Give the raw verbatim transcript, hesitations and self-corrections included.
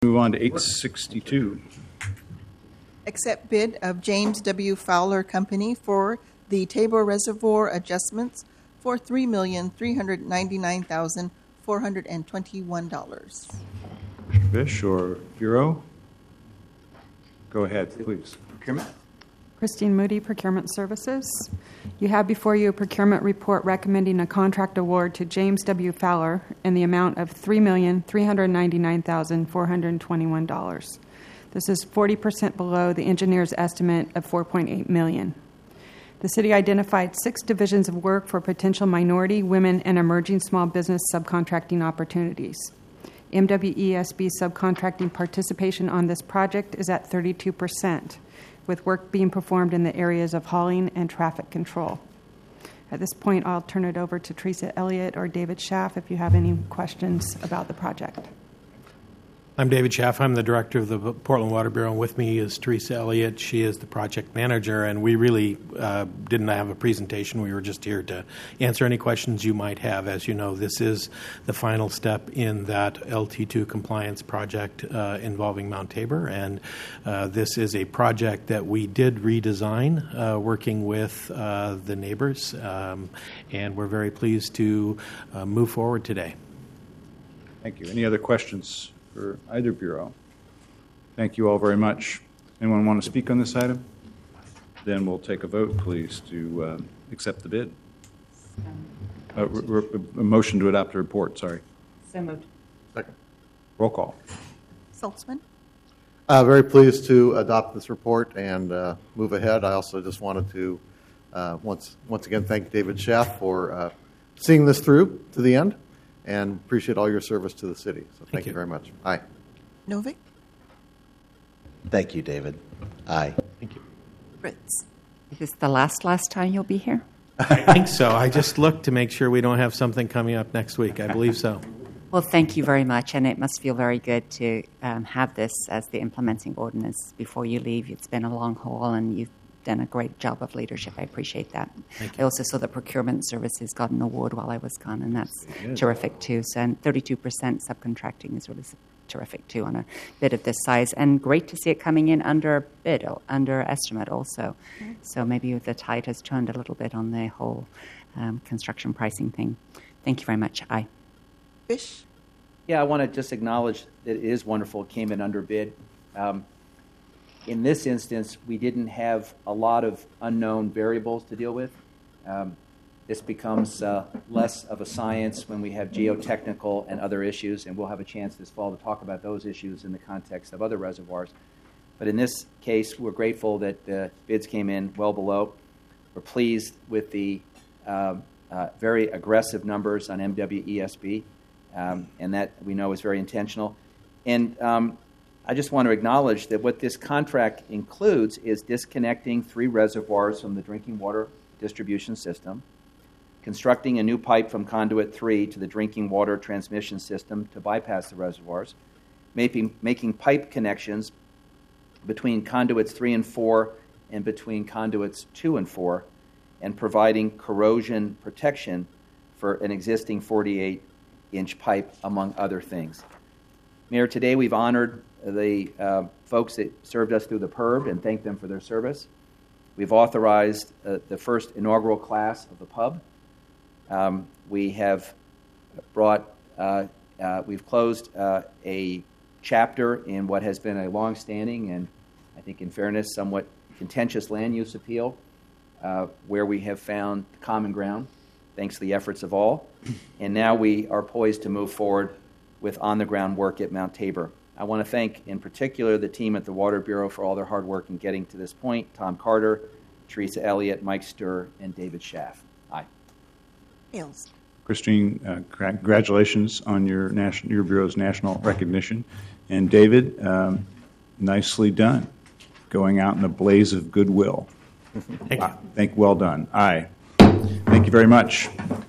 Move on to eight sixty-two. Accept bid of James W. Fowler Company for the Tabor Reservoir adjustments for three million three hundred ninety-nine thousand four hundred twenty-one dollars. Fish or Bureau? Go ahead, please. Procurement. Christine Moody, Procurement Services. You have before you a procurement report recommending a contract award to James W. Fowler in the amount of three million three hundred ninety-nine thousand four hundred twenty-one dollars. This is forty percent below the engineer's estimate of four point eight million dollars. The city identified six divisions of work for potential minority, women, and emerging small business subcontracting opportunities. M W E S B subcontracting participation on this project is at thirty-two percent, with work being performed in the areas of hauling and traffic control. At this point, I'll turn it over to Teresa Elliott or David Schaff if you have any questions about the project. I'm David Schaff. I'm the director of the Portland Water Bureau. And with me is Teresa Elliott. She is the project manager, and we really uh, didn't have a presentation. We were just here to answer any questions you might have. As you know, this is the final step in that L T two compliance project uh, involving Mount Tabor, and uh, this is a project that we did redesign uh, working with uh, the neighbors, um, and we're very pleased to uh, move forward today. Thank you. Any other questions for either bureau? Thank you all very much. Anyone want to speak on this item? Then we'll take a vote, please, to uh, accept the bid. Uh, re- re- a motion to adopt the report, sorry. So moved. Second. Roll call. Saltzman? Uh, very pleased to adopt this report and uh, move ahead. I also just wanted to uh, once once again thank David Schaff for uh, seeing this through to the end, and appreciate all your service to the city. So thank, Thank you you very much. Aye. Novick? Thank you, David. Aye. Thank you. Fritz? Is this the last, last time you'll be here? I think so. I just looked to make sure we don't have something coming up next week. I believe so. Well, thank you very much, and it must feel very good to um, have this as the implementing ordinance before you leave. It's been a long haul, and you've done a great job of leadership. I appreciate that. Thank I also saw that Procurement Services got an award while I was gone, and that's terrific too. So, and thirty-two percent subcontracting is really terrific too on a bid of this size, and great to see it coming in under bid, under estimate also. Mm-hmm. So maybe the tide has turned a little bit on the whole um, construction pricing thing. Thank you very much. Aye. Fish? Yeah, I want to just acknowledge that it is wonderful it came in under bid. Um, in this instance, we didn't have a lot of unknown variables to deal with. Um, this becomes uh, less of a science when we have geotechnical and other issues, and we'll have a chance this fall to talk about those issues in the context of other reservoirs. But in this case, we're grateful that the bids came in well below. We're pleased with the uh, uh, very aggressive numbers on M W E S B. Um, and that we know is very intentional. And um, I just want to acknowledge that what this contract includes is disconnecting three reservoirs from the drinking water distribution system, constructing a new pipe from conduit three to the drinking water transmission system to bypass the reservoirs, making, making pipe connections between conduits three and four and between conduits two and four, and providing corrosion protection for an existing forty-eight inch pipe, among other things. Mayor, today we've honored the uh, folks that served us through the P E R B and thanked them for their service. We've authorized uh, the first inaugural class of the P U B. Um, we have brought, uh, uh, we've closed uh, a chapter in what has been a long-standing and, I think in fairness, somewhat contentious land use appeal, uh, where we have found common ground, thanks to the efforts of all. And now we are poised to move forward with on-the-ground work at Mount Tabor. I want to thank, in particular, the team at the Water Bureau for all their hard work in getting to this point. Tom Carter, Teresa Elliott, Mike Sturr, and David Schaff. Aye. Hales. Christine, uh, congratulations on your national, your Bureau's national recognition. And David, um, nicely done, going out in a blaze of goodwill. Thank you. Uh, thank, well done. Aye. Thank you very much.